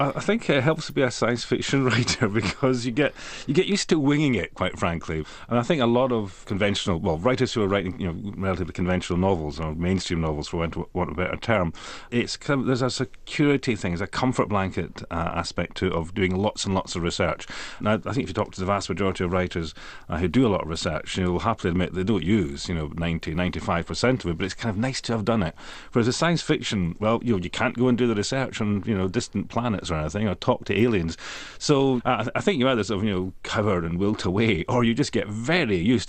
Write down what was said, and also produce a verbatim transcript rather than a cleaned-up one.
I I think it helps to be a science fiction writer because you get you get used to winging it, quite frankly. And I think a lot of conventional, well, writers who are writing, you know, relatively conventional novels or mainstream novels, for want of want of a better term, it's kind of, there's a security thing, there's a comfort blanket uh, aspect to of doing lots and lots of research. Now, I think if you talk to the vast majority of writers uh, who do a lot of research, you know, will happily admit they don't use, you know, ninety, ninety-five percent of it, but it's kind of nice to have done it. Whereas a science fiction, well, you know, you can't go and do the research on, you know, distant planets or anything, or talk to aliens. So uh, I think you either sort of, you know, cower and wilt away, or you just get very used